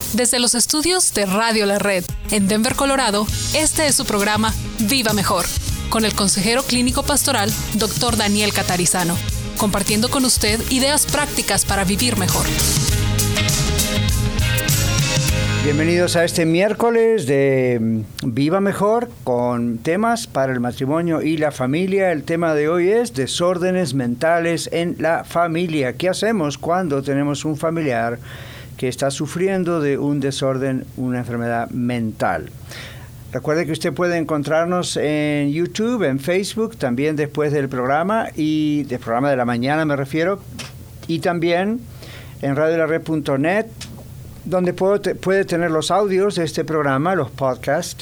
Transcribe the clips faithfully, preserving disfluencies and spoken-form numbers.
Desde los estudios de Radio La Red en Denver, Colorado, este es su programa Viva Mejor, con el consejero clínico pastoral, doctor Daniel Catarizano, compartiendo con usted ideas prácticas para vivir mejor. Bienvenidos a este miércoles de Viva Mejor con temas para el matrimonio y la familia. El tema de hoy es desórdenes mentales en la familia. ¿Qué hacemos cuando tenemos un familiar que está sufriendo de un desorden, una enfermedad mental? Recuerde que usted puede encontrarnos en YouTube, en Facebook, también después del programa, y del programa de la mañana me refiero, y también en radio la red punto net, donde puede, puede tener los audios de este programa, los podcasts.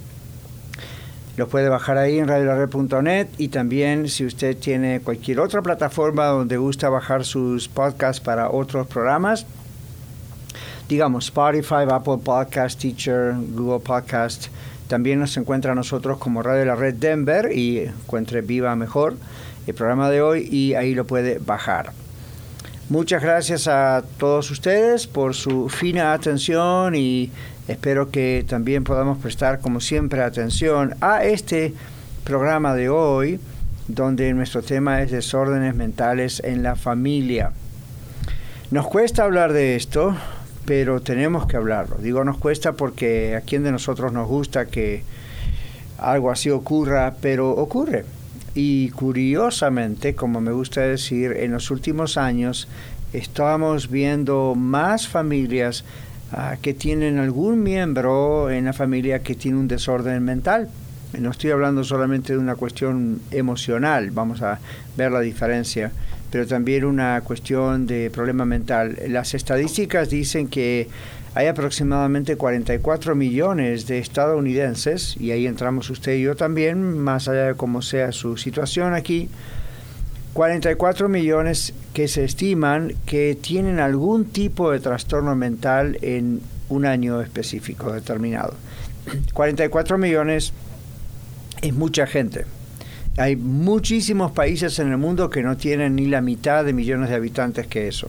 Los puede bajar ahí en radio la red punto net, y también si usted tiene cualquier otra plataforma donde gusta bajar sus podcasts para otros programas, digamos Spotify, Apple Podcast, Teacher, Google Podcast, también nos encuentra a nosotros como Radio La Red Denver y encuentre Viva Mejor, el programa de hoy, y ahí lo puede bajar. Muchas gracias a todos ustedes por su fina atención y espero que también podamos prestar, como siempre, atención a este programa de hoy, donde nuestro tema es desórdenes mentales en la familia. Nos cuesta hablar de esto, pero tenemos que hablarlo. Digo nos cuesta porque a quién de nosotros nos gusta que algo así ocurra, pero ocurre. Y curiosamente, como me gusta decir, en los últimos años estamos viendo más familias uh, que tienen algún miembro en la familia que tiene un desorden mental. No estoy hablando solamente de una cuestión emocional, vamos a ver la diferencia, pero también una cuestión de problema mental. Las estadísticas dicen que hay aproximadamente cuarenta y cuatro millones de estadounidenses, y ahí entramos usted y yo también, más allá de cómo sea su situación aquí, cuarenta y cuatro millones que se estiman que tienen algún tipo de trastorno mental en un año específico determinado. cuarenta y cuatro millones es mucha gente. Hay muchísimos países en el mundo que no tienen ni la mitad de millones de habitantes que eso.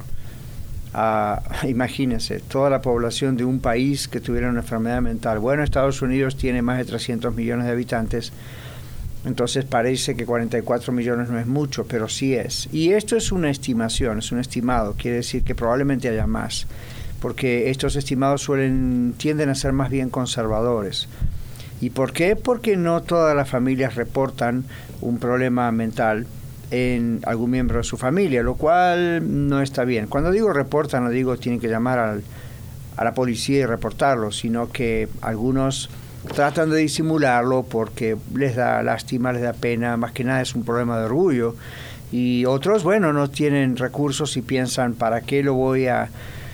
Uh, imagínense, toda la población de un país que tuviera una enfermedad mental. Bueno, Estados Unidos tiene más de trescientos millones de habitantes, entonces parece que cuarenta y cuatro millones no es mucho, pero sí es. Y esto es una estimación, es un estimado, quiere decir que probablemente haya más, porque estos estimados suelen tienden a ser más bien conservadores. ¿Y por qué? Porque no todas las familias reportan un problema mental en algún miembro de su familia, lo cual no está bien. Cuando digo reportan, no digo tienen que llamar al, a la policía y reportarlo, sino que algunos tratan de disimularlo porque les da lástima, les da pena, más que nada es un problema de orgullo. Y otros, bueno, no tienen recursos y piensan, ¿para qué lo voy a,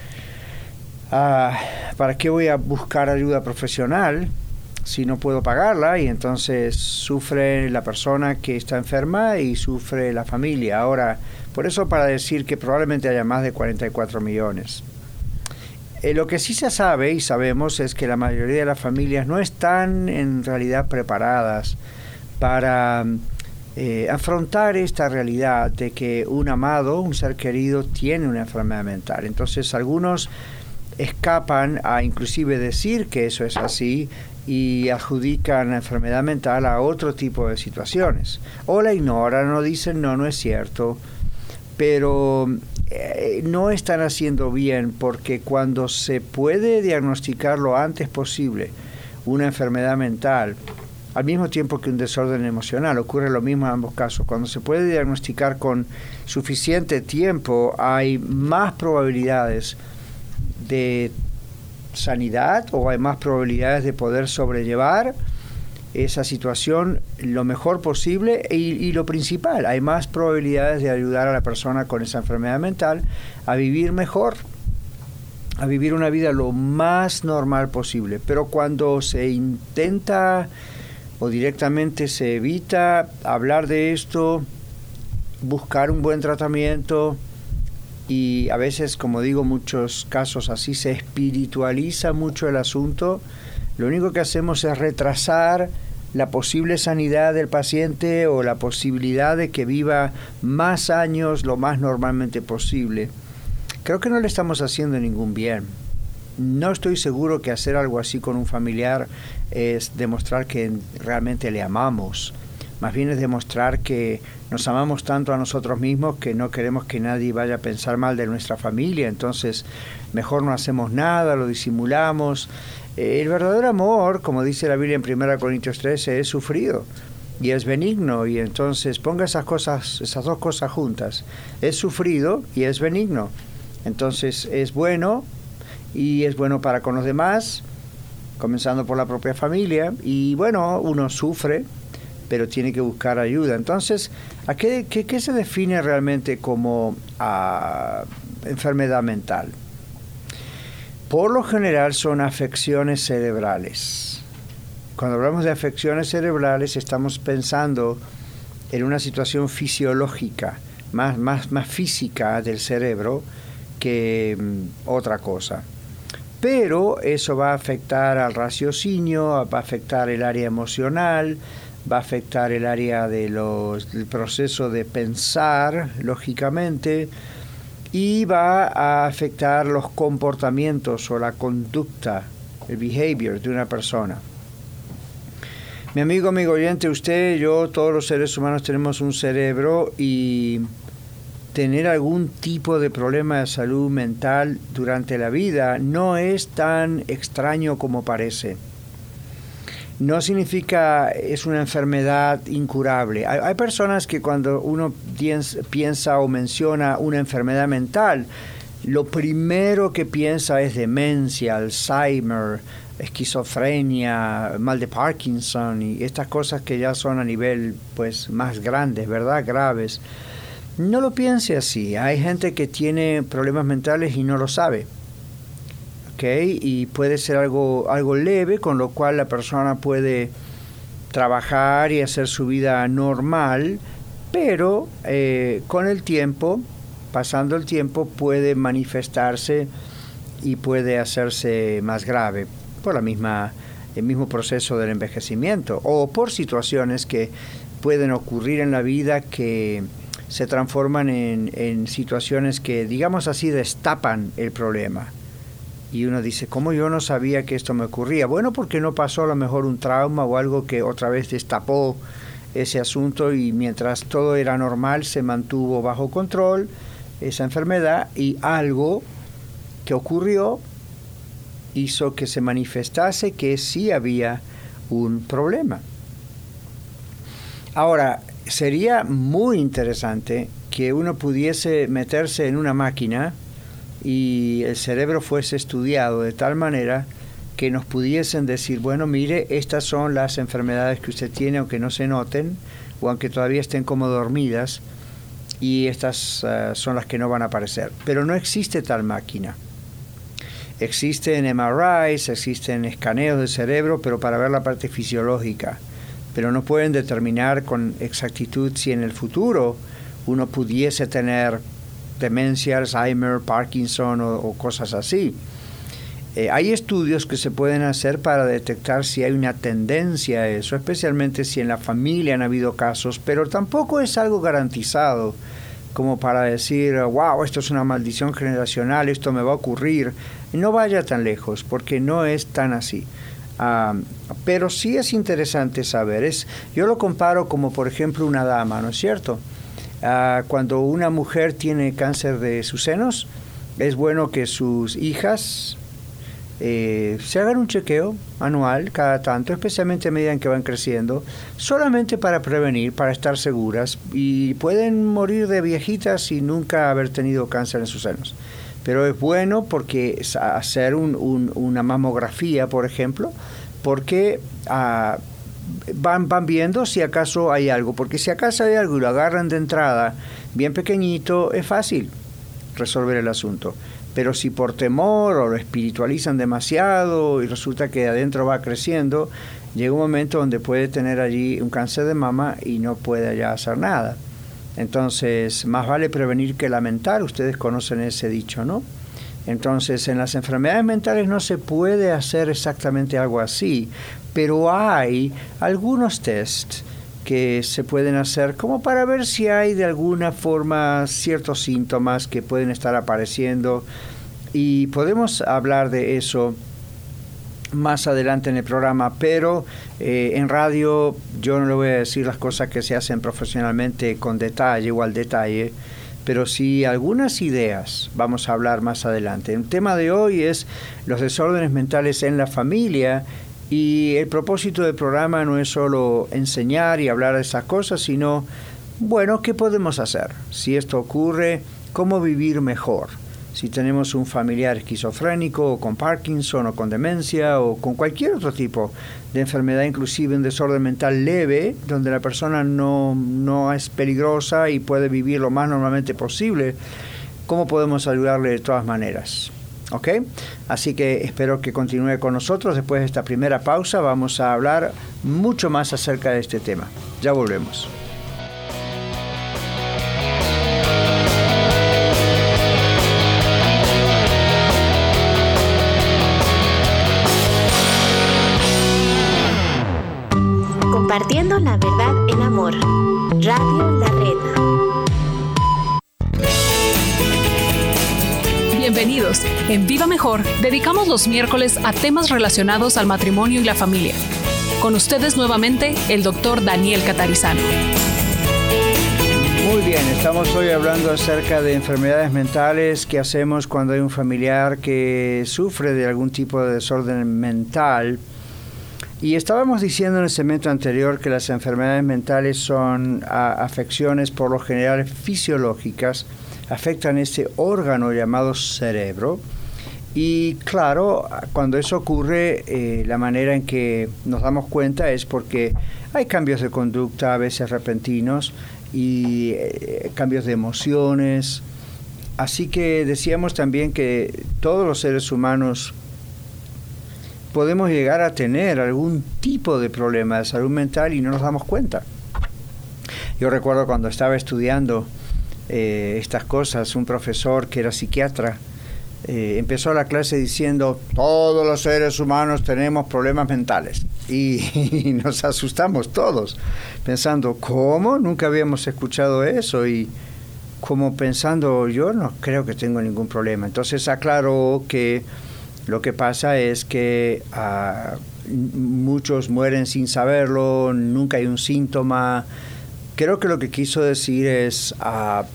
a para qué voy a buscar ayuda profesional si no puedo pagarla? Y entonces sufre la persona que está enferma y sufre la familia. Ahora, por eso para decir que probablemente haya más de cuarenta y cuatro millones. Eh, lo que sí se sabe y sabemos es que la mayoría de las familias no están en realidad preparadas para eh, afrontar esta realidad de que un amado, un ser querido, tiene una enfermedad mental. Entonces algunos escapan a inclusive decir que eso es así y adjudican la enfermedad mental a otro tipo de situaciones. O la ignoran o dicen no, no es cierto. Pero eh, no están haciendo bien, porque cuando se puede diagnosticar lo antes posible una enfermedad mental, al mismo tiempo que un desorden emocional, ocurre lo mismo en ambos casos. Cuando se puede diagnosticar con suficiente tiempo, hay más probabilidades de sanidad o hay más probabilidades de poder sobrellevar esa situación lo mejor posible y, y lo principal, hay más probabilidades de ayudar a la persona con esa enfermedad mental a vivir mejor, a vivir una vida lo más normal posible. Pero cuando se intenta o directamente se evita hablar de esto, buscar un buen tratamiento, y a veces, como digo, muchos casos así, se espiritualiza mucho el asunto, lo único que hacemos es retrasar la posible sanidad del paciente o la posibilidad de que viva más años lo más normalmente posible. Creo que no le estamos haciendo ningún bien. no estoy seguro que hacer algo así con un familiar es demostrar que realmente le amamos. Más bien es demostrar que nos amamos tanto a nosotros mismos que no queremos que nadie vaya a pensar mal de nuestra familia. Entonces, mejor no hacemos nada, lo disimulamos. Eh, el verdadero amor, como dice la Biblia en primera Corintios trece, es sufrido y es benigno. Y entonces ponga esas cosas, esas dos cosas juntas. Es sufrido y es benigno. Entonces, es bueno y es bueno para con los demás, comenzando por la propia familia. Y bueno, uno sufre, pero tiene que buscar ayuda. Entonces, ¿a qué, qué, qué se define realmente como uh, enfermedad mental? Por lo general son afecciones cerebrales. Cuando hablamos de afecciones cerebrales estamos pensando en una situación fisiológica, más, más, más física del cerebro que um, otra cosa. Pero eso va a afectar al raciocinio, va a afectar el área emocional, va a afectar el área de los, del proceso de pensar, lógicamente, y va a afectar los comportamientos o la conducta, el behavior de una persona. Mi amigo, amigo oyente, usted, yo, todos los seres humanos tenemos un cerebro y tener algún tipo de problema de salud mental durante la vida no es tan extraño como parece. No significa es una enfermedad incurable. Hay, hay personas que cuando uno piensa, piensa o menciona una enfermedad mental, lo primero que piensa es demencia, Alzheimer, esquizofrenia, mal de Parkinson y estas cosas que ya son a nivel pues más grandes, ¿verdad? Graves. No lo piense así. Hay gente que tiene problemas mentales y no lo sabe. Okay, y puede ser algo, algo leve, con lo cual la persona puede trabajar y hacer su vida normal, pero eh, con el tiempo, pasando el tiempo, puede manifestarse y puede hacerse más grave por la misma, el mismo proceso del envejecimiento o por situaciones que pueden ocurrir en la vida que se transforman en, en situaciones que, digamos así, destapan el problema. Y uno dice, ¿cómo yo no sabía que esto me ocurría? Bueno, porque no pasó a lo mejor un trauma o algo que otra vez destapó ese asunto y mientras todo era normal se mantuvo bajo control esa enfermedad y algo que ocurrió hizo que se manifestase que sí había un problema. Ahora, sería muy interesante que uno pudiese meterse en una máquina y el cerebro fuese estudiado de tal manera que nos pudiesen decir, bueno, mire, estas son las enfermedades que usted tiene, aunque no se noten, o aunque todavía estén como dormidas, y estas uh, son las que no van a aparecer. Pero no existe tal máquina. Existen M R Is, existen escaneos del cerebro, pero para ver la parte fisiológica. Pero no pueden determinar con exactitud si en el futuro uno pudiese tener demencia, Alzheimer, Parkinson o, o cosas así. Eh, hay estudios que se pueden hacer para detectar si hay una tendencia a eso, especialmente si en la familia han habido casos, pero tampoco es algo garantizado como para decir, wow, esto es una maldición generacional, esto me va a ocurrir. No vaya tan lejos, porque no es tan así. Uh, pero sí es interesante saber. Es, yo lo comparo como, por ejemplo, una dama, ¿no es cierto? Uh, cuando una mujer tiene cáncer de sus senos, es bueno que sus hijas eh, se hagan un chequeo anual cada tanto, especialmente a medida en que van creciendo, solamente para prevenir, para estar seguras, y pueden morir de viejitas sin nunca haber tenido cáncer en sus senos. Pero es bueno porque hacer un, un, una mamografía, por ejemplo, porque uh, Van, van viendo si acaso hay algo, porque si acaso hay algo y lo agarran de entrada bien pequeñito, es fácil resolver el asunto. Pero si por temor o lo espiritualizan demasiado y resulta que adentro va creciendo, llega un momento donde puede tener allí un cáncer de mama y no puede ya hacer nada. Entonces, más vale prevenir que lamentar. Ustedes conocen ese dicho, ¿no? Entonces, en las enfermedades mentales no se puede hacer exactamente algo así, pero hay algunos tests que se pueden hacer como para ver si hay de alguna forma ciertos síntomas que pueden estar apareciendo y podemos hablar de eso más adelante en el programa, pero eh, en radio yo no le voy a decir las cosas que se hacen profesionalmente con detalle o al detalle, pero sí algunas ideas vamos a hablar más adelante. El tema de hoy es los desórdenes mentales en la familia, y el propósito del programa no es solo enseñar y hablar de esas cosas, sino, bueno, ¿qué podemos hacer? Si esto ocurre, ¿cómo vivir mejor? Si tenemos un familiar esquizofrénico o con Parkinson o con demencia o con cualquier otro tipo de enfermedad, inclusive un desorden mental leve, donde la persona no, no es peligrosa y puede vivir lo más normalmente posible, ¿cómo podemos ayudarle de todas maneras? ¿Ok? Así que espero que continúe con nosotros. Después de esta primera pausa vamos a hablar mucho más acerca de este tema. Ya volvemos. Compartiendo la verdad en amor. Radio La Red. Bienvenidos. En Viva Mejor dedicamos los miércoles a temas relacionados al matrimonio y la familia. Con ustedes nuevamente el doctor Daniel Catarizano. Muy bien, estamos hoy hablando acerca de enfermedades mentales. ¿Qué hacemos cuando hay un familiar que sufre de algún tipo de desorden mental? Y estábamos diciendo en el segmento anterior que las enfermedades mentales son a, afecciones por lo general fisiológicas, afectan ese órgano llamado cerebro. Y claro, cuando eso ocurre, eh, la manera en que nos damos cuenta es porque hay cambios de conducta, a veces repentinos, y eh, cambios de emociones. Así que decíamos también que todos los seres humanos podemos llegar a tener algún tipo de problema de salud mental y no nos damos cuenta. Yo recuerdo cuando estaba estudiando eh, estas cosas, un profesor que era psiquiatra eh, empezó la clase diciendo: todos los seres humanos tenemos problemas mentales. Y, y nos asustamos todos, pensando, ¿cómo? Nunca habíamos escuchado eso. Y como pensando, yo no creo que tengo ningún problema. Entonces aclaró que lo que pasa es que uh, muchos mueren sin saberlo, nunca hay un síntoma. Creo que lo que quiso decir es, uh,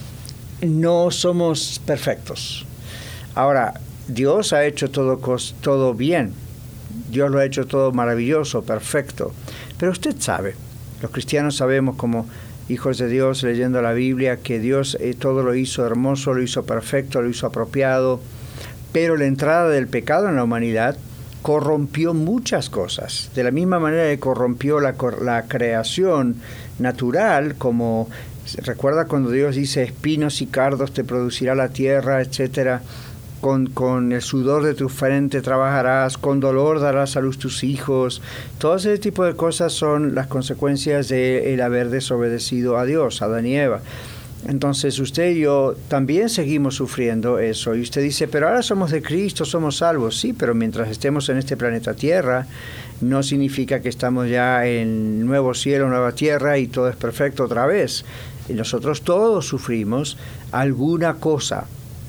no somos perfectos. Ahora, Dios ha hecho todo, todo bien. Dios lo ha hecho todo maravilloso, perfecto. Pero usted sabe, los cristianos sabemos como hijos de Dios, leyendo la Biblia, que Dios eh, todo lo hizo hermoso, lo hizo perfecto, lo hizo apropiado. Pero la entrada del pecado en la humanidad corrompió muchas cosas. De la misma manera que corrompió la, la creación natural, como recuerda cuando Dios dice espinos y cardos te producirá la tierra, etcétera. Con, con el sudor de tu frente trabajarás, con dolor darás a luz tus hijos. Todo ese tipo de cosas son las consecuencias de el haber desobedecido a Dios, a Adán y Eva. Entonces usted y yo también seguimos sufriendo eso. Y usted dice, pero ahora somos de Cristo, somos salvos. Sí, pero mientras estemos en este planeta Tierra, no significa que estamos ya en nuevo cielo, nueva tierra y todo es perfecto otra vez. Y nosotros todos sufrimos alguna cosa.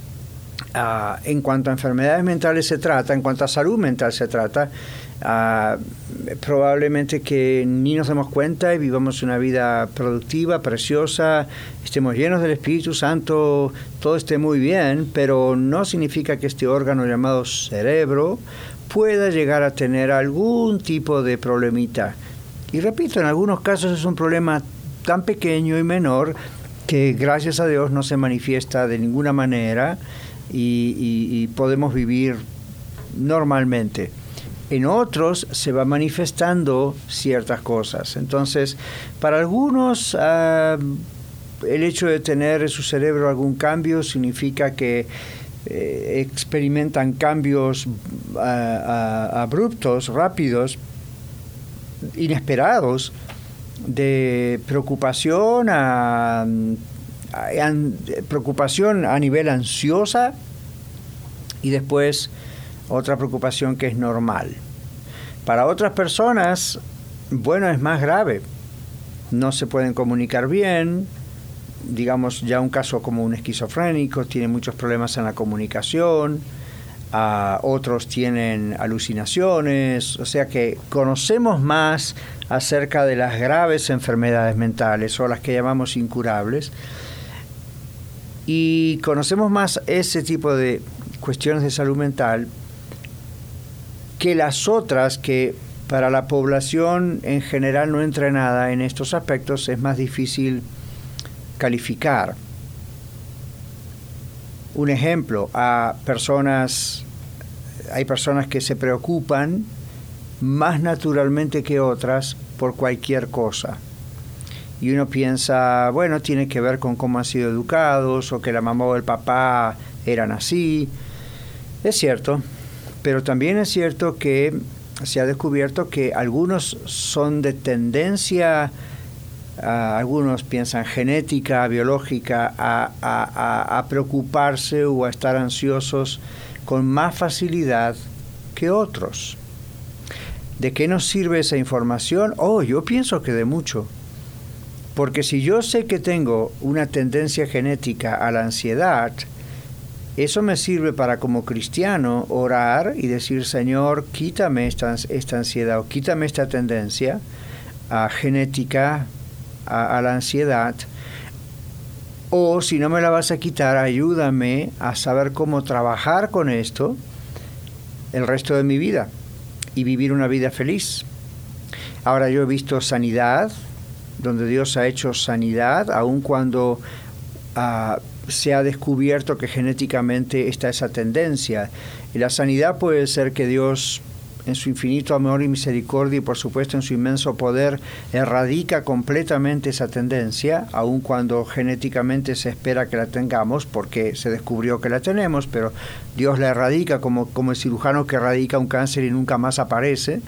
Uh, en cuanto a enfermedades mentales se trata, en cuanto a salud mental se trata, uh, probablemente que ni nos demos cuenta y vivamos una vida productiva, preciosa, estemos llenos del Espíritu Santo, todo esté muy bien, pero no significa que este órgano llamado cerebro pueda llegar a tener algún tipo de problemita. Y repito, en algunos casos es un problema tan pequeño y menor que gracias a Dios no se manifiesta de ninguna manera. Y, y, y podemos vivir normalmente. En otros se va manifestando ciertas cosas. Entonces, para algunos, uh, el hecho de tener en su cerebro algún cambio significa que eh, experimentan cambios uh, uh, abruptos, rápidos, inesperados, de preocupación a... preocupación a nivel ansiosa y después otra preocupación que es normal. Para otras personas, bueno, es más grave. No se pueden comunicar bien, digamos, ya un caso como un esquizofrénico, tiene muchos problemas en la comunicación, uh, otros tienen alucinaciones, o sea que conocemos más acerca de las graves enfermedades mentales o las que llamamos incurables, y conocemos más ese tipo de cuestiones de salud mental que las otras que para la población en general no entrenada en estos aspectos es más difícil calificar. Un ejemplo, a personas, hay personas que se preocupan más naturalmente que otras por cualquier cosa. Y uno piensa, bueno, tiene que ver con cómo han sido educados o que la mamá o el papá eran así. Es cierto, pero también es cierto que se ha descubierto que algunos son de tendencia, uh, algunos piensan genética, biológica, a, a, a preocuparse o a estar ansiosos con más facilidad que otros. ¿De qué nos sirve esa información? Oh, yo pienso que de mucho. Porque si yo sé que tengo una tendencia genética a la ansiedad, eso me sirve para, como cristiano, orar y decir, Señor, quítame esta, esta ansiedad o quítame esta tendencia uh, genética a, a la ansiedad. O si no me la vas a quitar, ayúdame a saber cómo trabajar con esto el resto de mi vida y vivir una vida feliz. Ahora, yo he visto sanidad, donde Dios ha hecho sanidad, aun cuando uh, se ha descubierto que genéticamente está esa tendencia. Y la sanidad puede ser que Dios, en su infinito amor y misericordia y por supuesto en su inmenso poder, erradica completamente esa tendencia, aun cuando genéticamente se espera que la tengamos porque se descubrió que la tenemos, pero Dios la erradica como, como el cirujano que erradica un cáncer y nunca más aparece.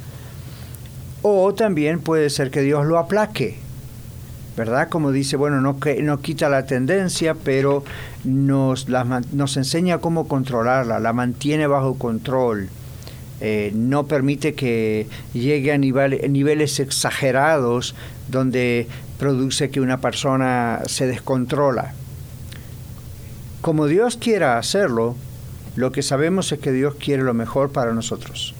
O también puede ser que Dios lo aplaque, ¿verdad? Como dice, bueno, no, que, no quita la tendencia, pero nos, la, nos enseña cómo controlarla, la mantiene bajo control, eh, no permite que llegue a nivel, niveles exagerados donde produce que una persona se descontrola. Como Dios quiera hacerlo, lo que sabemos es que Dios quiere lo mejor para nosotros.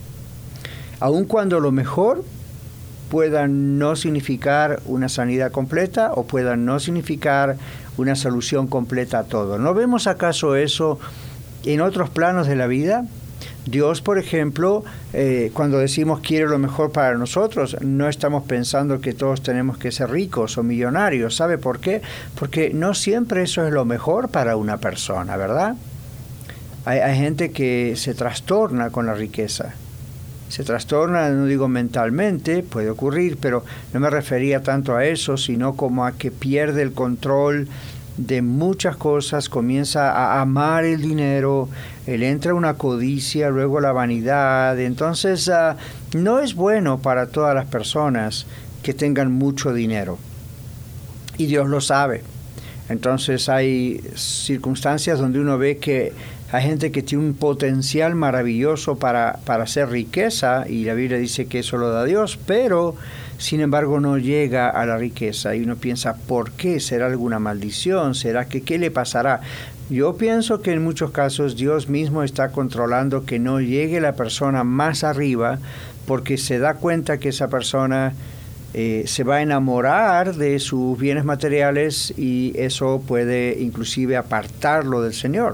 Aun cuando lo mejor pueda no significar una sanidad completa o pueda no significar una solución completa a todo. ¿No vemos acaso eso en otros planos de la vida? Dios, por ejemplo, eh, cuando decimos quiere lo mejor para nosotros, no estamos pensando que todos tenemos que ser ricos o millonarios. ¿Sabe por qué? Porque no siempre eso es lo mejor para una persona, ¿verdad? Hay, hay gente que se trastorna con la riqueza. Se trastorna, no digo mentalmente, puede ocurrir, pero no me refería tanto a eso, sino como a que pierde el control de muchas cosas, comienza a amar el dinero, él entra una codicia, luego la vanidad. Entonces, uh, no es bueno para todas las personas que tengan mucho dinero. Y Dios lo sabe. Entonces, hay circunstancias donde uno ve que hay gente que tiene un potencial maravilloso para, para hacer riqueza, y la Biblia dice que eso lo da Dios, pero sin embargo no llega a la riqueza. Y uno piensa, ¿por qué? ¿Será alguna maldición? ¿Será que qué le pasará? Yo pienso que en muchos casos Dios mismo está controlando que no llegue la persona más arriba, porque se da cuenta que esa persona eh, se va a enamorar de sus bienes materiales y eso puede inclusive apartarlo del Señor.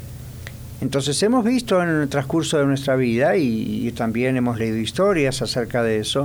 Entonces hemos visto en el transcurso de nuestra vida y, y también hemos leído historias acerca de eso.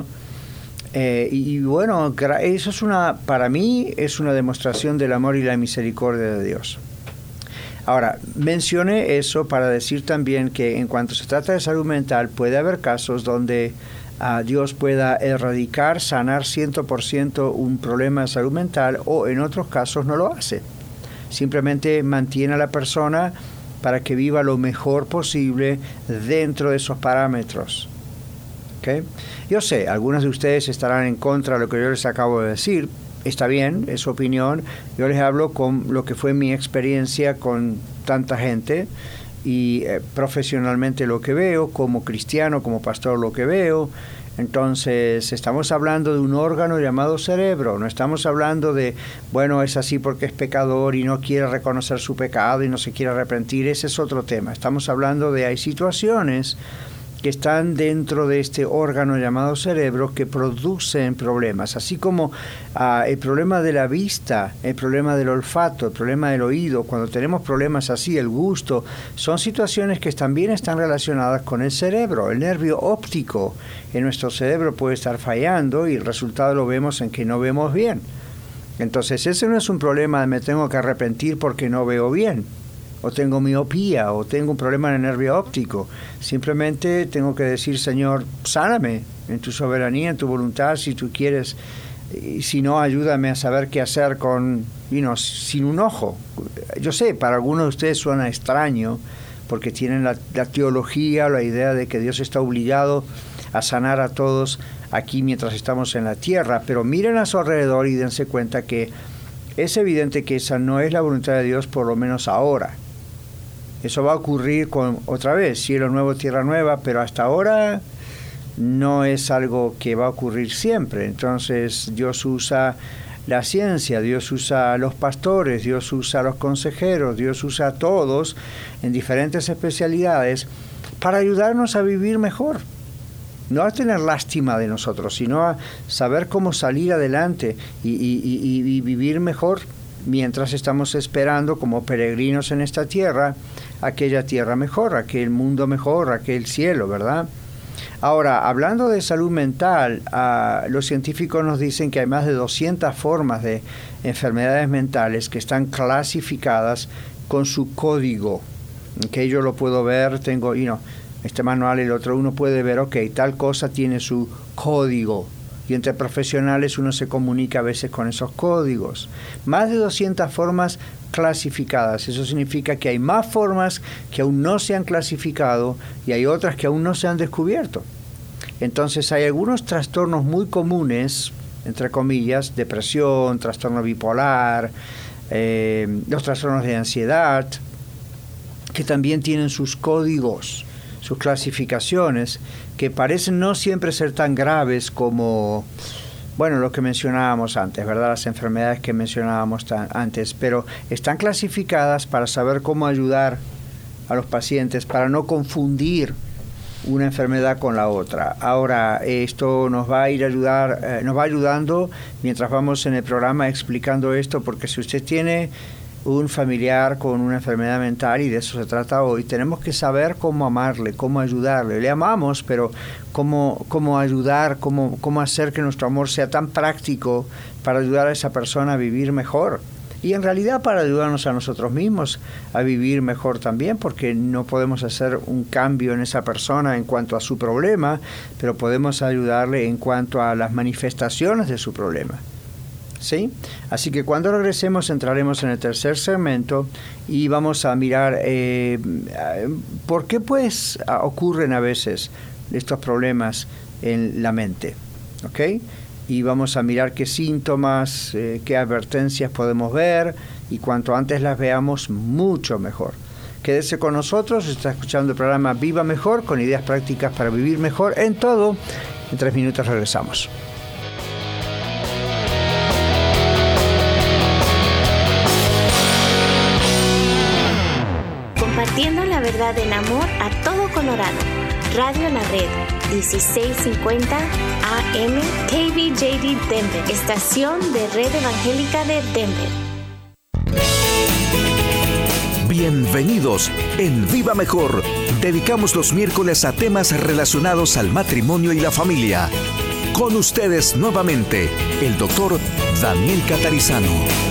Eh, y, y bueno, eso es una, para mí es una demostración del amor y la misericordia de Dios. Ahora, mencioné eso para decir también que en cuanto se trata de salud mental, puede haber casos donde uh, Dios pueda erradicar, sanar cien por ciento un problema de salud mental, o en otros casos no lo hace. Simplemente mantiene a la persona para que viva lo mejor posible dentro de esos parámetros. ¿Okay? Yo sé, algunos de ustedes estarán en contra de lo que yo les acabo de decir. Está bien, es su opinión. Yo les hablo con lo que fue mi experiencia con tanta gente y eh, profesionalmente lo que veo, como cristiano, como pastor lo que veo. Entonces, estamos hablando de un órgano llamado cerebro, no estamos hablando de, bueno, es así porque es pecador y no quiere reconocer su pecado y no se quiere arrepentir, ese es otro tema. Estamos hablando de, hay situaciones que están dentro de este órgano llamado cerebro que producen problemas, así como uh, el problema de la vista, el problema del olfato, el problema del oído. Cuando tenemos problemas así, el gusto, son situaciones que también están relacionadas con el cerebro. El nervio óptico en nuestro cerebro puede estar fallando y el resultado lo vemos en que no vemos bien. Entonces ese no es un problema de me tengo que arrepentir porque no veo bien, o tengo miopía, o tengo un problema en el nervio óptico. Simplemente tengo que decir, Señor, sáname en tu soberanía, en tu voluntad, si tú quieres. Y si no, ayúdame a saber qué hacer con, you know, sin un ojo. Yo sé, para algunos de ustedes suena extraño, porque tienen la, la teología, la idea de que Dios está obligado a sanar a todos aquí mientras estamos en la tierra. Pero miren a su alrededor y dense cuenta que es evidente que esa no es la voluntad de Dios, por lo menos ahora. Eso va a ocurrir con, otra vez, cielo nuevo, tierra nueva, pero hasta ahora no es algo que va a ocurrir siempre. Entonces Dios usa la ciencia, Dios usa a los pastores, Dios usa a los consejeros, Dios usa a todos en diferentes especialidades para ayudarnos a vivir mejor. No a tener lástima de nosotros, sino a saber cómo salir adelante y, y, y, y vivir mejor mientras estamos esperando como peregrinos en esta tierra, aquella tierra mejor, aquel mundo mejor, aquel cielo, ¿verdad? Ahora, hablando de salud mental, uh, los científicos nos dicen que hay más de doscientas formas de enfermedades mentales que están clasificadas con su código, que yo lo puedo ver, tengo, you know, este manual, el otro, uno puede ver, ok, tal cosa tiene su código. Y entre profesionales uno se comunica a veces con esos códigos. Más de doscientas formas clasificadas. Eso significa que hay más formas que aún no se han clasificado y hay otras que aún no se han descubierto. Entonces hay algunos trastornos muy comunes, entre comillas, depresión, trastorno bipolar, eh, los trastornos de ansiedad, que también tienen sus códigos, sus clasificaciones, que parecen no siempre ser tan graves como, bueno, lo que mencionábamos antes, ¿verdad? Las enfermedades que mencionábamos tan, antes, pero están clasificadas para saber cómo ayudar a los pacientes, para no confundir una enfermedad con la otra. Ahora, esto nos va a ir a ayudar, eh, nos va ayudando mientras vamos en el programa explicando esto, porque si usted tiene un familiar con una enfermedad mental, y de eso se trata hoy, tenemos que saber cómo amarle, cómo ayudarle. Le amamos, pero cómo, cómo ayudar, cómo, cómo hacer que nuestro amor sea tan práctico para ayudar a esa persona a vivir mejor. Y en realidad para ayudarnos a nosotros mismos a vivir mejor también, porque no podemos hacer un cambio en esa persona en cuanto a su problema, pero podemos ayudarle en cuanto a las manifestaciones de su problema. ¿Sí? Así que cuando regresemos entraremos en el tercer segmento y vamos a mirar eh, por qué pues ocurren a veces estos problemas en la mente, ¿ok? Y vamos a mirar qué síntomas, eh, qué advertencias podemos ver, y cuanto antes las veamos, mucho mejor. Quédese con nosotros, está escuchando el programa Viva Mejor, con ideas prácticas para vivir mejor en todo. En tres minutos regresamos. Compartiendo la verdad en amor a todo Colorado. Radio La Red, dieciséis cincuenta A M, K V J D Denver, estación de Red Evangélica de Denver. Bienvenidos en Viva Mejor. Dedicamos los miércoles a temas relacionados al matrimonio y la familia. Con ustedes nuevamente, el doctor Daniel Catarizano.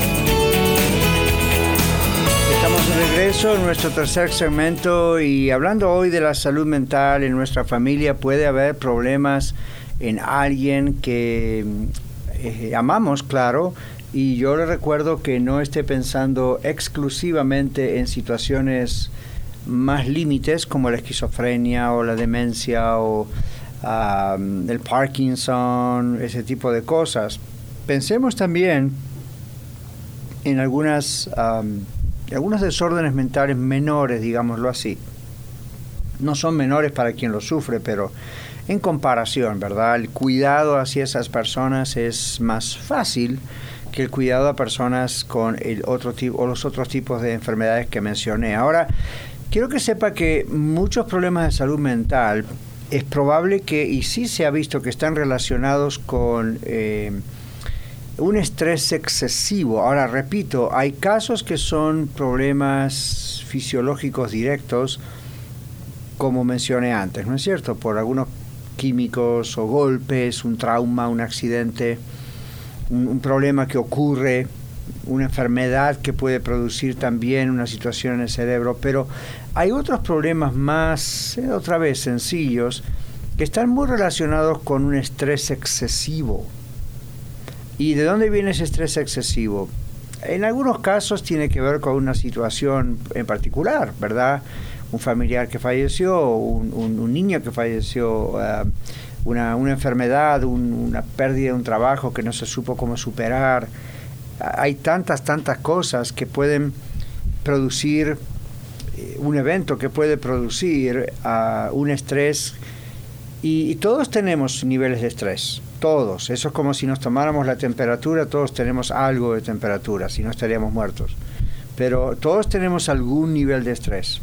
Estamos de regreso en nuestro tercer segmento y hablando hoy de la salud mental en nuestra familia. Puede haber problemas en alguien que eh, amamos, claro, y yo le recuerdo que no esté pensando exclusivamente en situaciones más límites como la esquizofrenia o la demencia o um, el Parkinson, ese tipo de cosas. Pensemos también en algunas... Um, algunos desórdenes mentales menores, digámoslo así. no son menores para quien lo sufre, pero en comparación, ¿verdad? El cuidado hacia esas personas es más fácil que el cuidado a personas con el otro tipo o los otros tipos de enfermedades que mencioné. Ahora, quiero que sepa que muchos problemas de salud mental es probable que, y sí se ha visto que están relacionados con eh, un estrés excesivo. Ahora, repito, hay casos que son problemas fisiológicos directos, como mencioné antes, ¿no es cierto? Por algunos químicos o golpes, un trauma, un accidente, un, un problema que ocurre, una enfermedad que puede producir también una situación en el cerebro, pero hay otros problemas más, eh, otra vez, sencillos, que están muy relacionados con un estrés excesivo. ¿Y de dónde viene ese estrés excesivo? En algunos casos tiene que ver con una situación en particular, ¿verdad? Un familiar que falleció, un, un, un niño que falleció, uh, una, una enfermedad, un, una pérdida de un trabajo que no se supo cómo superar. Hay tantas, tantas cosas que pueden producir eh, un evento que puede producir uh, un estrés y, y todos tenemos niveles de estrés, todos. Eso es como si nos tomáramos la temperatura, todos tenemos algo de temperatura, si no estaríamos muertos. Pero todos tenemos algún nivel de estrés.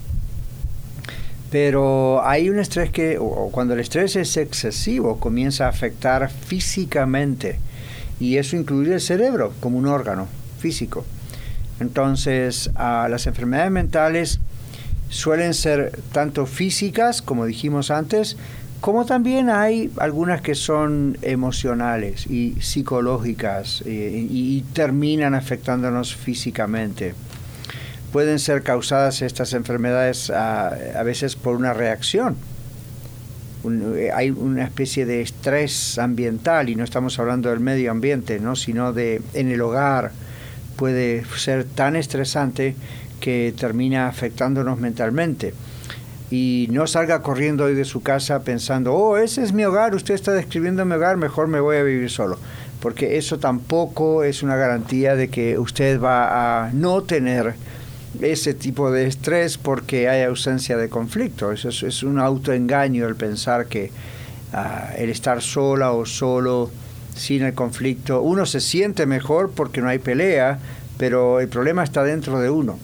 Pero hay un estrés que, o cuando el estrés es excesivo, comienza a afectar físicamente. Y eso incluye el cerebro como un órgano físico. Entonces, uh, las enfermedades mentales suelen ser tanto físicas, como dijimos antes, como también hay algunas que son emocionales y psicológicas y, y, y terminan afectándonos físicamente. Pueden ser causadas estas enfermedades a, a veces por una reacción. Un, hay una especie de estrés ambiental, y no estamos hablando del medio ambiente, ¿no? Sino de en el hogar. Puede ser tan estresante que termina afectándonos mentalmente. Y no salga corriendo hoy de su casa pensando, oh, ese es mi hogar, usted está describiendo mi hogar, mejor me voy a vivir solo. Porque eso tampoco es una garantía de que usted va a no tener ese tipo de estrés porque hay ausencia de conflicto. Eso es, es un autoengaño el pensar que uh, el estar sola o solo sin el conflicto, uno se siente mejor porque no hay pelea, pero el problema está dentro de uno.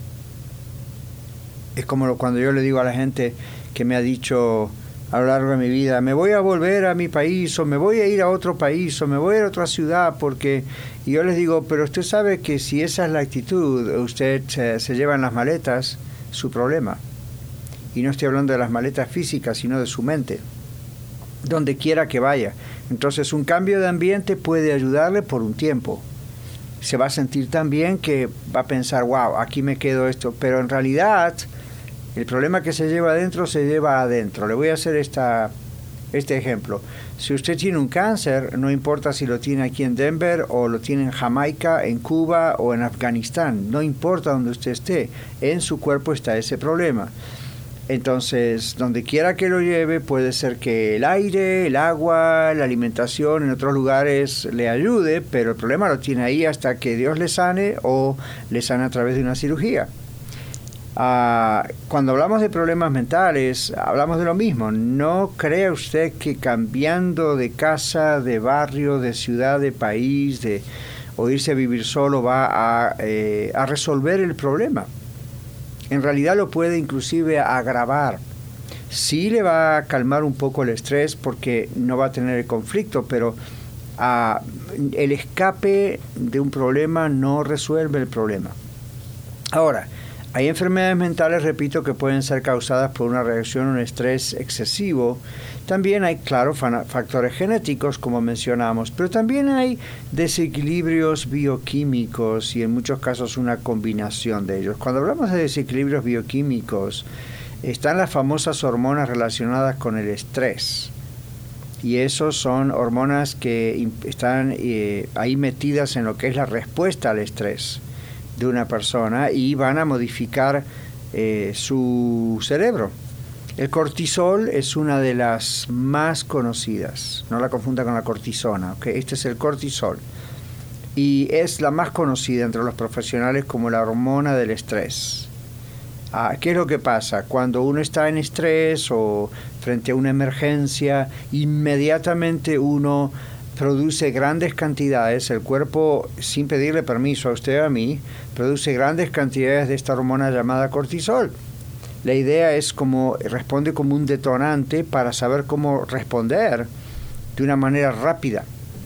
Es como cuando yo le digo a la gente que me ha dicho a lo largo de mi vida, me voy a volver a mi país, o me voy a ir a otro país, o me voy a ir a otra ciudad, porque... Y yo les digo, pero usted sabe que si esa es la actitud, usted se, se lleva en las maletas, su problema. Y no estoy hablando de las maletas físicas, sino de su mente, donde quiera que vaya. Entonces, un cambio de ambiente puede ayudarle por un tiempo. Se va a sentir tan bien que va a pensar, wow, aquí me quedo esto, pero en realidad... El problema que se lleva adentro, se lleva adentro. Le voy a hacer esta, este ejemplo. Si usted tiene un cáncer, no importa si lo tiene aquí en Denver o lo tiene en Jamaica, en Cuba o en Afganistán. No importa donde usted esté, en su cuerpo está ese problema. Entonces, donde quiera que lo lleve, puede ser que el aire, el agua, la alimentación en otros lugares le ayude, pero el problema lo tiene ahí hasta que Dios le sane o le sane a través de una cirugía. Uh, cuando hablamos de problemas mentales, hablamos de lo mismo. No crea usted que cambiando de casa, de barrio, de ciudad, de país, de, o irse a vivir solo va a, eh, a resolver el problema. En realidad lo puede inclusive agravar. Sí le va a calmar un poco el estrés porque no va a tener el conflicto, pero uh, el escape de un problema no resuelve el problema. Ahora, hay enfermedades mentales, repito, que pueden ser causadas por una reacción a un estrés excesivo. También hay, claro, factores genéticos, como mencionamos, pero también hay desequilibrios bioquímicos y en muchos casos una combinación de ellos. Cuando hablamos de desequilibrios bioquímicos, están las famosas hormonas relacionadas con el estrés. Y esos son hormonas que están eh, ahí metidas en lo que es la respuesta al estrés de una persona y van a modificar eh, su cerebro. El cortisol es una de las más conocidas, no la confunda con la cortisona, ¿okay? Este es el cortisol y es la más conocida entre los profesionales como la hormona del estrés. Ah, ¿qué es lo que pasa? Cuando uno está en estrés o frente a una emergencia, inmediatamente uno produce grandes cantidades, el cuerpo, sin pedirle permiso a usted o a mí, produce grandes cantidades de esta hormona llamada cortisol. La idea es como, responde como un detonante para saber cómo responder de una manera rápida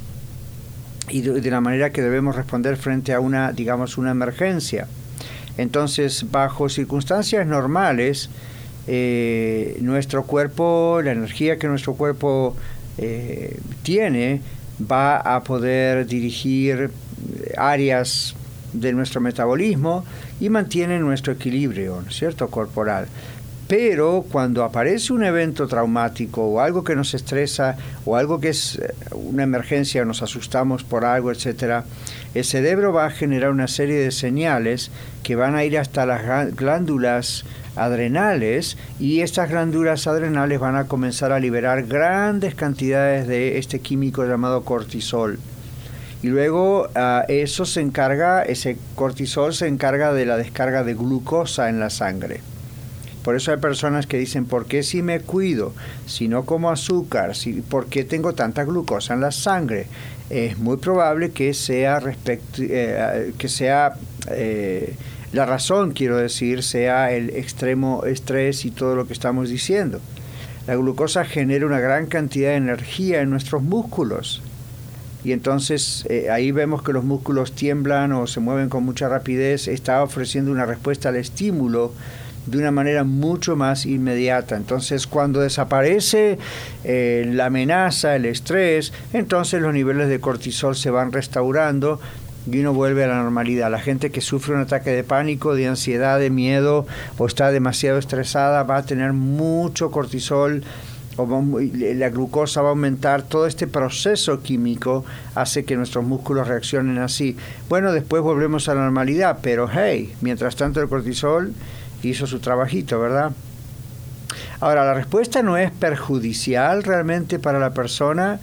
y de, de la manera que debemos responder frente a una, digamos, una emergencia. Entonces, bajo circunstancias normales, eh, nuestro cuerpo, la energía que nuestro cuerpo eh, tiene, va a poder dirigir áreas de nuestro metabolismo y mantiene nuestro equilibrio, ¿no es cierto?, corporal. Pero cuando aparece un evento traumático o algo que nos estresa o algo que es una emergencia, nos asustamos por algo, etcétera, el cerebro va a generar una serie de señales que van a ir hasta las glándulas adrenales, y estas glándulas adrenales van a comenzar a liberar grandes cantidades de este químico llamado cortisol. Y luego uh, eso se encarga, ese cortisol se encarga de la descarga de glucosa en la sangre. Por eso hay personas que dicen, ¿por qué si me cuido, si no como azúcar, si, por qué tengo tanta glucosa en la sangre? Es muy probable que sea, respect, eh, que sea eh, la razón, quiero decir, sea el extremo estrés y todo lo que estamos diciendo. La glucosa genera una gran cantidad de energía en nuestros músculos. Y entonces eh, ahí vemos que los músculos tiemblan o se mueven con mucha rapidez. Está ofreciendo una respuesta al estímulo de una manera mucho más inmediata. Entonces, cuando desaparece eh, la amenaza, el estrés, entonces los niveles de cortisol se van restaurando y uno vuelve a la normalidad. La gente que sufre un ataque de pánico, de ansiedad, de miedo o está demasiado estresada va a tener mucho cortisol, o la glucosa va a aumentar. Todo este proceso químico hace que nuestros músculos reaccionen así. Bueno, después volvemos a la normalidad, pero hey, mientras tanto el cortisol hizo su trabajito, ¿verdad? Ahora, la respuesta no es perjudicial realmente para la persona,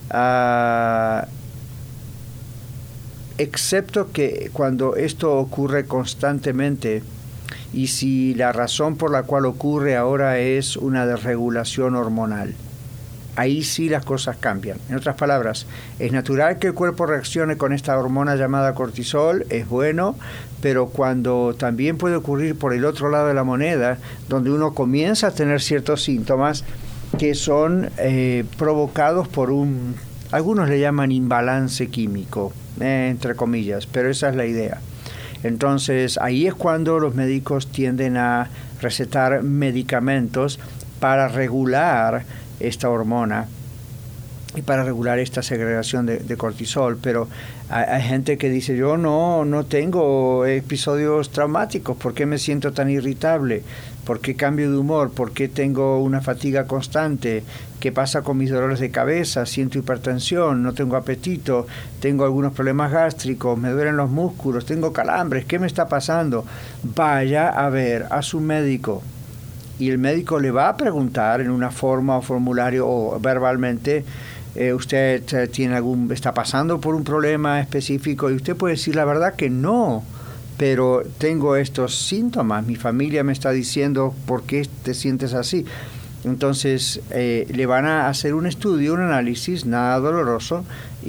uh, excepto que cuando esto ocurre constantemente, y si la razón por la cual ocurre ahora es una desregulación hormonal. Ahí sí las cosas cambian. En otras palabras, es natural que el cuerpo reaccione con esta hormona llamada cortisol, es bueno, pero cuando también puede ocurrir por el otro lado de la moneda, donde uno comienza a tener ciertos síntomas que son eh, provocados por un, algunos le llaman imbalance químico, eh, entre comillas, pero esa es la idea. Entonces, ahí es cuando los médicos tienden a recetar medicamentos para regular esta hormona y para regular esta segregación de, de cortisol. Pero hay, hay gente que dice, yo no, no tengo episodios traumáticos, ¿por qué me siento tan irritable? ¿Por qué cambio de humor? ¿Por qué tengo una fatiga constante? ¿Qué pasa con mis dolores de cabeza? Siento hipertensión, no tengo apetito, tengo algunos problemas gástricos, me duelen los músculos, tengo calambres, ¿qué me está pasando? Vaya a ver a su médico. Y el médico le va a preguntar en una forma o formulario o verbalmente, eh, usted tiene algún, está pasando por un problema específico, y usted puede decir la verdad que no, pero tengo estos síntomas, mi familia me está diciendo por qué te sientes así. Entonces eh, le van a hacer un estudio, un análisis, nada doloroso,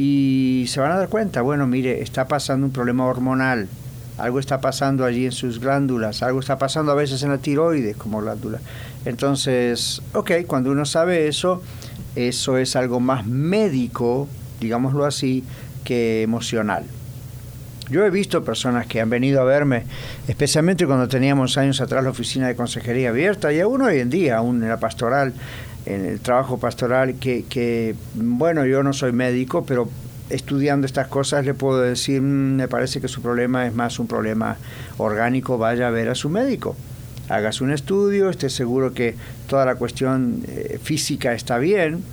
y se van a dar cuenta, bueno, mire, está pasando un problema hormonal. Algo está pasando allí en sus glándulas, algo está pasando a veces en la tiroides como glándula. Entonces, ok, cuando uno sabe eso, eso es algo más médico, digámoslo así, que emocional. Yo he visto personas que han venido a verme, especialmente cuando teníamos años atrás la oficina de consejería abierta, y aún hoy en día, aún en la pastoral, en el trabajo pastoral, que, que bueno, yo no soy médico, pero estudiando estas cosas le puedo decir, mmm, me parece que su problema es más un problema orgánico, vaya a ver a su médico. Hágase un estudio, esté seguro que toda la cuestión eh, física está bien.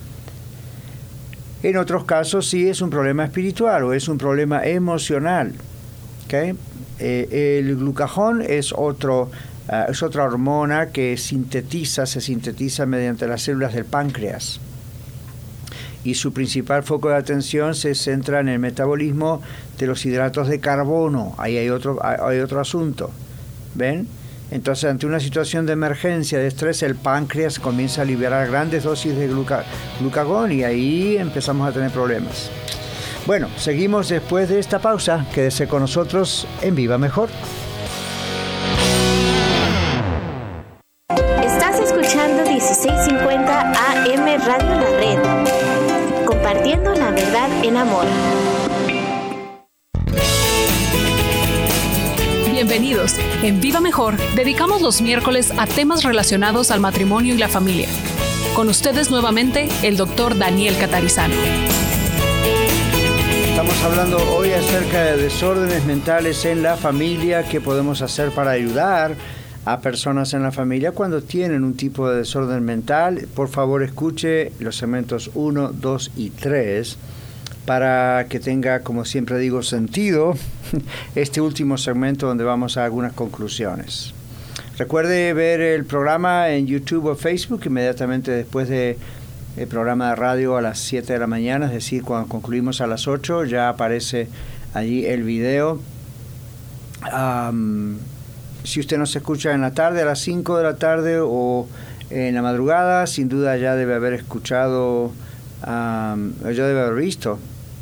En otros casos sí es un problema espiritual o es un problema emocional. ¿Okay? Eh, el glucagón es, otro, uh, es otra hormona que sintetiza, se sintetiza mediante las células del páncreas. Y su principal foco de atención se centra en el metabolismo de los hidratos de carbono. Ahí hay otro, hay otro asunto. ¿Ven? Entonces, ante una situación de emergencia, de estrés, el páncreas comienza a liberar grandes dosis de gluca- glucagón y ahí empezamos a tener problemas. Bueno, seguimos después de esta pausa. Quédese con nosotros en Viva Mejor. Estás escuchando dieciséis cincuenta A M Radio La Red, compartiendo la verdad en amor. Bienvenidos. En Viva Mejor dedicamos los miércoles a temas relacionados al matrimonio y la familia. Con ustedes nuevamente, el doctor Daniel Catarizano. Estamos hablando hoy acerca de desórdenes mentales en la familia, qué podemos hacer para ayudar a personas en la familia cuando tienen un tipo de desorden mental. Por favor, escuche los segmentos uno, dos y tres para que tenga, como siempre digo, sentido este último segmento donde vamos a algunas conclusiones. Recuerde ver el programa en YouTube o Facebook inmediatamente después del programa de radio a las siete de la mañana, es decir, cuando concluimos a las ocho ya aparece allí el video. Um, si usted nos escucha en la tarde, a las cinco de la tarde o en la madrugada, sin duda ya debe haber escuchado, um, ya debe haber visto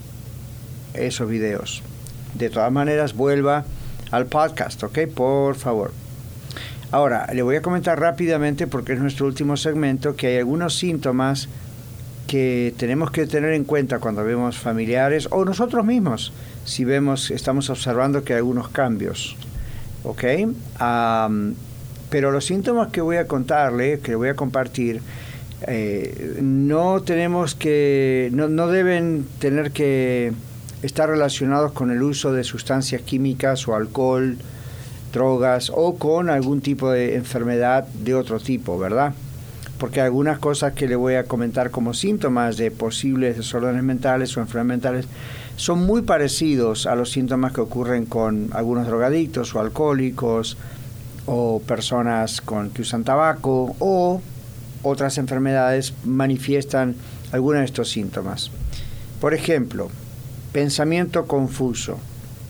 esos videos. De todas maneras, vuelva al podcast, ¿ok? Por favor. Ahora, le voy a comentar rápidamente, porque es nuestro último segmento, que hay algunos síntomas que tenemos que tener en cuenta cuando vemos familiares o nosotros mismos, si vemos, estamos observando que hay algunos cambios, ¿ok? Um, pero los síntomas que voy a contarle, que voy a compartir, eh, no tenemos que, no, no deben tener que estar relacionados con el uso de sustancias químicas o alcohol, drogas o con algún tipo de enfermedad de otro tipo, ¿verdad? Porque algunas cosas que le voy a comentar como síntomas de posibles desórdenes mentales o enfermedades mentales son muy parecidos a los síntomas que ocurren con algunos drogadictos o alcohólicos o personas con, que usan tabaco o otras enfermedades manifiestan algunos de estos síntomas. Por ejemplo, pensamiento confuso,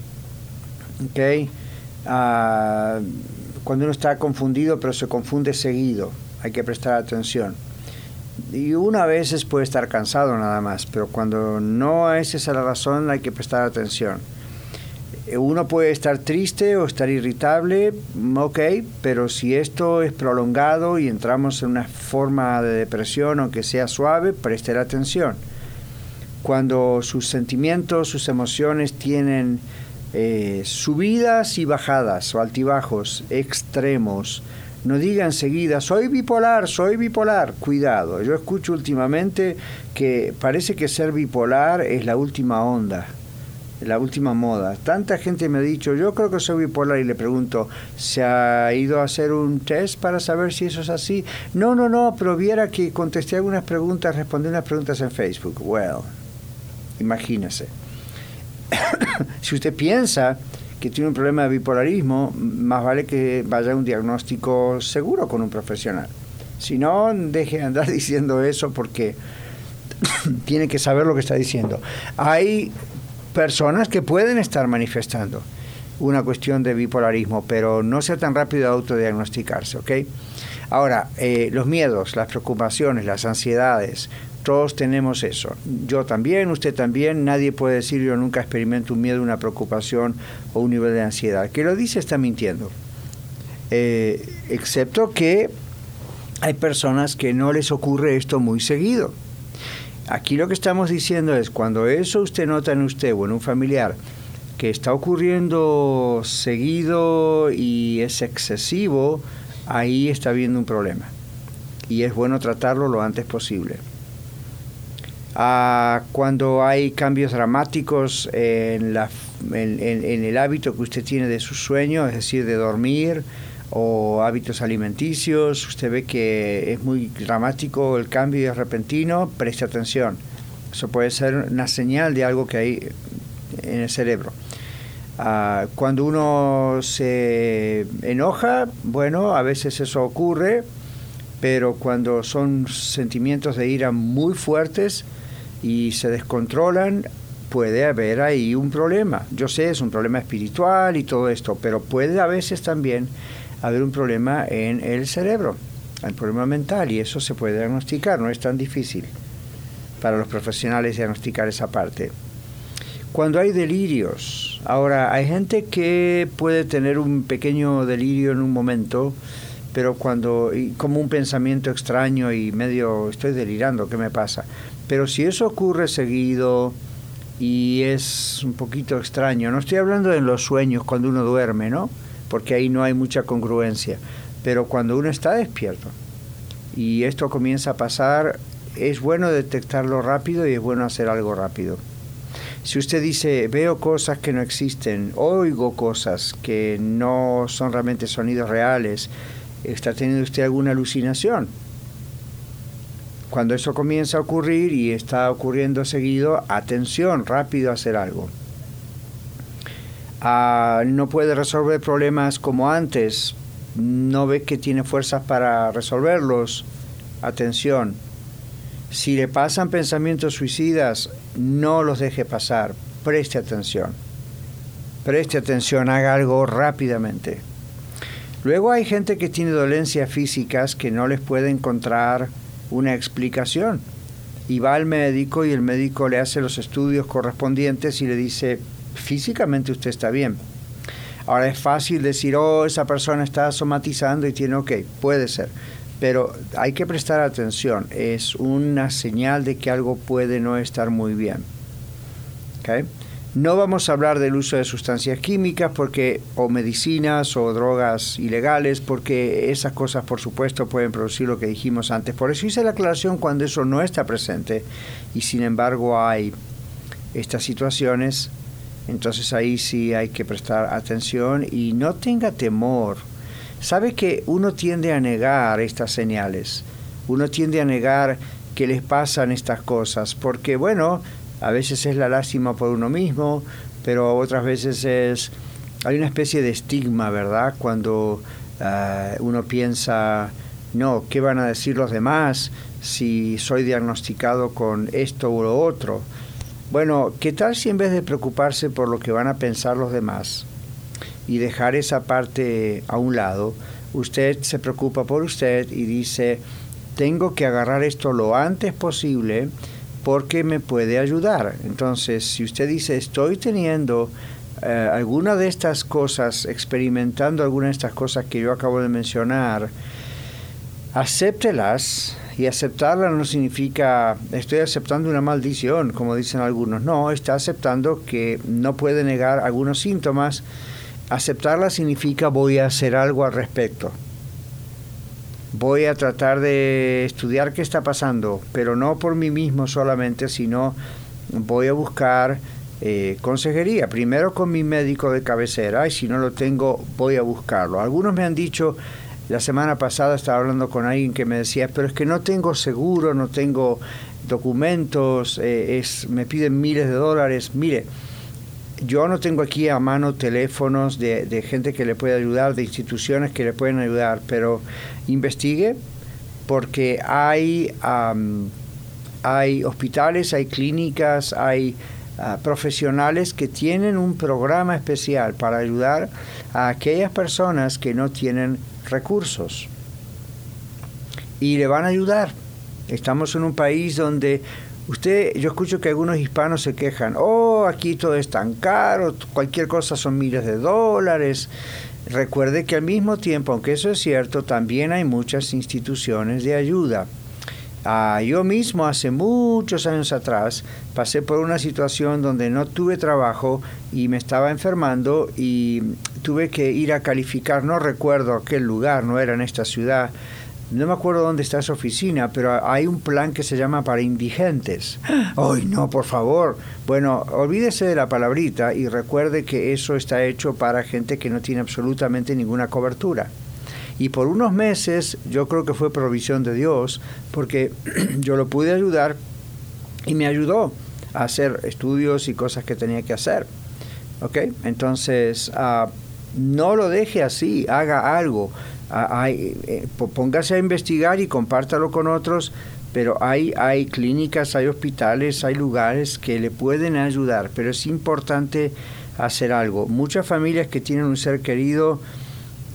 ¿ok? Uh, cuando uno está confundido pero se confunde seguido, hay que prestar atención. Y uno a veces puede estar cansado nada más, pero cuando no es esa la razón hay que prestar atención. Uno puede estar triste o estar irritable, ok, pero si esto es prolongado y entramos en una forma de depresión, aunque sea suave, preste atención. Cuando sus sentimientos, sus emociones tienen eh, subidas y bajadas o altibajos extremos, no diga enseguida, soy bipolar, soy bipolar. Cuidado, yo escucho últimamente que parece que ser bipolar es la última onda, la última moda. Tanta gente me ha dicho, yo creo que soy bipolar, y le pregunto, ¿se ha ido a hacer un test para saber si eso es así? No, no, no, pero viera que contesté algunas preguntas, respondí unas preguntas en Facebook. Well, imagínese. Si usted piensa que tiene un problema de bipolarismo, más vale que vaya a un diagnóstico seguro con un profesional. Si no, deje de andar diciendo eso, porque tiene que saber lo que está diciendo. Hay personas que pueden estar manifestando una cuestión de bipolarismo, pero no sea tan rápido de autodiagnosticarse, ¿ok? Ahora, eh, los miedos, las preocupaciones, las ansiedades, todos tenemos eso. Yo también, usted también. Nadie puede decir yo nunca experimento un miedo, una preocupación o un nivel de ansiedad. El que lo dice está mintiendo. Eh, excepto que hay personas que no les ocurre esto muy seguido. Aquí lo que estamos diciendo es, cuando eso usted nota en usted o en un familiar que está ocurriendo seguido y es excesivo, ahí está habiendo un problema. Y es bueno tratarlo lo antes posible. Ah, cuando hay cambios dramáticos en, la, en, en, en el hábito que usted tiene de su sueño, es decir, de dormir, o hábitos alimenticios, usted ve que es muy dramático el cambio y es repentino, preste atención. Eso puede ser una señal de algo que hay en el cerebro. Ah, cuando uno se enoja, bueno, a veces eso ocurre, pero cuando son sentimientos de ira muy fuertes y se descontrolan, puede haber ahí un problema. Yo sé, es un problema espiritual y todo esto, pero puede a veces también haber un problema en el cerebro, el problema mental, y eso se puede diagnosticar, no es tan difícil para los profesionales diagnosticar esa parte. Cuando hay delirios, ahora hay gente que puede tener un pequeño delirio en un momento, pero cuando, como un pensamiento extraño y medio, estoy delirando, ¿qué me pasa? Pero si eso ocurre seguido y es un poquito extraño, no estoy hablando de los sueños cuando uno duerme, ¿no? Porque ahí no hay mucha congruencia, pero cuando uno está despierto y esto comienza a pasar, es bueno detectarlo rápido y es bueno hacer algo rápido. Si usted dice, veo cosas que no existen, oigo cosas que no son realmente sonidos reales, está teniendo usted alguna alucinación. Cuando eso comienza a ocurrir y está ocurriendo seguido, atención, rápido a hacer algo. Ah, no puede resolver problemas como antes, no ve que tiene fuerzas para resolverlos, atención. Si le pasan pensamientos suicidas, no los deje pasar, preste atención. Preste atención, haga algo rápidamente. Luego hay gente que tiene dolencias físicas que no les puede encontrar una explicación. Y va al médico y el médico le hace los estudios correspondientes y le dice, físicamente usted está bien. Ahora es fácil decir, oh, esa persona está somatizando y tiene, ok, puede ser. Pero hay que prestar atención, es una señal de que algo puede no estar muy bien. ¿Okay? No vamos a hablar del uso de sustancias químicas porque, o medicinas o drogas ilegales, porque esas cosas, por supuesto, pueden producir lo que dijimos antes. Por eso hice la aclaración cuando eso no está presente y, sin embargo, hay estas situaciones. Entonces ahí sí hay que prestar atención y no tenga temor. Sabe que uno tiende a negar estas señales, uno tiende a negar que les pasan estas cosas, porque bueno, a veces es la lástima por uno mismo, pero otras veces es, hay una especie de estigma, ¿verdad? Cuando uh, uno piensa, no, ¿qué van a decir los demás si soy diagnosticado con esto o lo otro? Bueno, ¿qué tal si en vez de preocuparse por lo que van a pensar los demás y dejar esa parte a un lado, usted se preocupa por usted y dice, tengo que agarrar esto lo antes posible porque me puede ayudar? Entonces, si usted dice, estoy teniendo eh, alguna de estas cosas, experimentando alguna de estas cosas que yo acabo de mencionar, acéptelas. Y aceptarla no significa, estoy aceptando una maldición, como dicen algunos. No, está aceptando que no puede negar algunos síntomas. Aceptarla significa voy a hacer algo al respecto. Voy a tratar de estudiar qué está pasando, pero no por mí mismo solamente, sino voy a buscar eh, consejería. Primero con mi médico de cabecera y si no lo tengo, voy a buscarlo. Algunos me han dicho... La semana pasada estaba hablando con alguien que me decía, pero es que no tengo seguro, no tengo documentos, eh, es, me piden miles de dólares. Mire, yo no tengo aquí a mano teléfonos de, de gente que le puede ayudar, de instituciones que le pueden ayudar, pero investigue porque hay, um, hay hospitales, hay clínicas, hay uh, profesionales que tienen un programa especial para ayudar a aquellas personas que no tienen recursos y le van a ayudar. Estamos en un país donde usted, yo escucho que algunos hispanos se quejan, oh, aquí todo es tan caro, cualquier cosa son miles de dólares. Recuerde que al mismo tiempo, aunque eso es cierto, también hay muchas instituciones de ayuda. Ah, yo mismo hace muchos años atrás pasé por una situación donde no tuve trabajo y me estaba enfermando y tuve que ir a calificar, no recuerdo aquel lugar, no era en esta ciudad, no me acuerdo dónde está esa oficina, pero hay un plan que se llama para indigentes. ¡Ay, no, por favor! Bueno, olvídese de la palabrita y recuerde que eso está hecho para gente que no tiene absolutamente ninguna cobertura. Y por unos meses, yo creo que fue provisión de Dios, porque yo lo pude ayudar y me ayudó a hacer estudios y cosas que tenía que hacer. ¿Ok? Entonces, uh, no lo deje así, haga algo. Uh, hay, eh, póngase a investigar y compártalo con otros, pero hay, hay clínicas, hay hospitales, hay lugares que le pueden ayudar, pero es importante hacer algo. Muchas familias que tienen un ser querido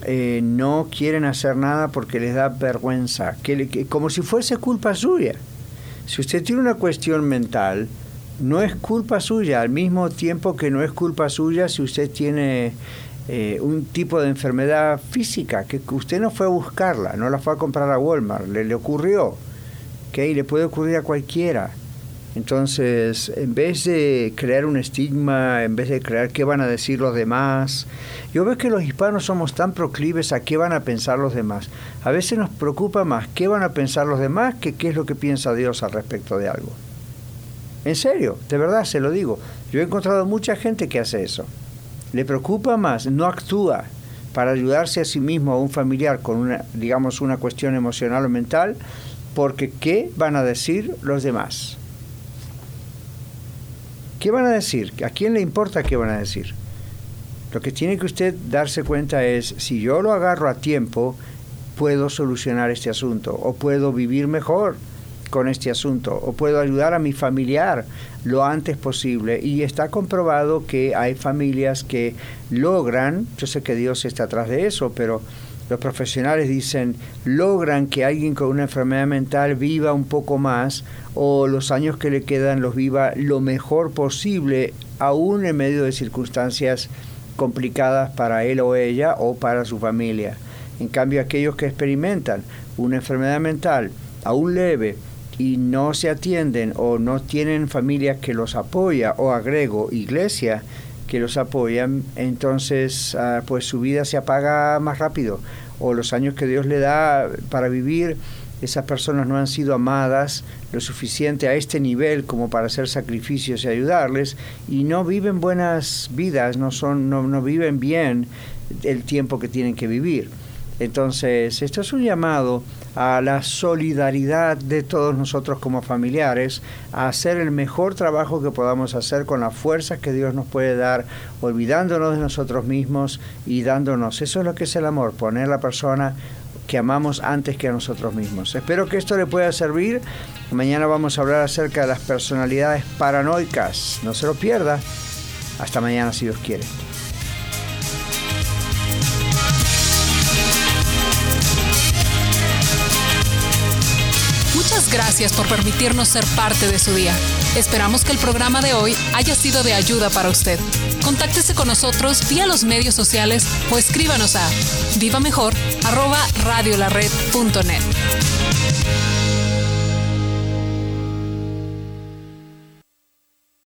eh, no quieren hacer nada porque les da vergüenza, que, le, que como si fuese culpa suya. Si usted tiene una cuestión mental, no es culpa suya, al mismo tiempo que no es culpa suya si usted tiene eh, un tipo de enfermedad física, que usted no fue a buscarla, no la fue a comprar a Walmart, le, le ocurrió, ¿okay? Le puede ocurrir a cualquiera. Entonces, en vez de crear un estigma, en vez de crear qué van a decir los demás, yo veo que los hispanos somos tan proclives a qué van a pensar los demás. A veces nos preocupa más qué van a pensar los demás que qué es lo que piensa Dios al respecto de algo. En serio, de verdad se lo digo. Yo he encontrado mucha gente que hace eso. Le preocupa más, no actúa para ayudarse a sí mismo o a un familiar con una, digamos, una cuestión emocional o mental, porque ¿qué van a decir los demás? ¿Qué van a decir? ¿A quién le importa qué van a decir? Lo que tiene que usted darse cuenta es, si yo lo agarro a tiempo, puedo solucionar este asunto, o puedo vivir mejor con este asunto, o puedo ayudar a mi familiar lo antes posible. Y está comprobado que hay familias que logran, yo sé que Dios está atrás de eso, pero los profesionales dicen, logran que alguien con una enfermedad mental viva un poco más, o los años que le quedan los viva lo mejor posible, aún en medio de circunstancias complicadas para él o ella o para su familia. En cambio, aquellos que experimentan una enfermedad mental aún leve y no se atienden o no tienen familias que los apoya, o agrego, iglesia que los apoyan, entonces uh, pues su vida se apaga más rápido, o los años que Dios le da para vivir, esas personas no han sido amadas lo suficiente a este nivel como para hacer sacrificios y ayudarles, y no viven buenas vidas, no son, no, no viven bien el tiempo que tienen que vivir. Entonces, esto es un llamado a la solidaridad de todos nosotros como familiares, a hacer el mejor trabajo que podamos hacer con las fuerzas que Dios nos puede dar, olvidándonos de nosotros mismos y dándonos. Eso es lo que es el amor, poner a la persona que amamos antes que a nosotros mismos. Espero que esto le pueda servir. Mañana vamos a hablar acerca de las personalidades paranoicas. No se lo pierda. Hasta mañana, si Dios quiere. Muchas gracias por permitirnos ser parte de su día. Esperamos que el programa de hoy haya sido de ayuda para usted. Contáctese con nosotros vía los medios sociales o escríbanos a vivamejor arroba radiolared punto net.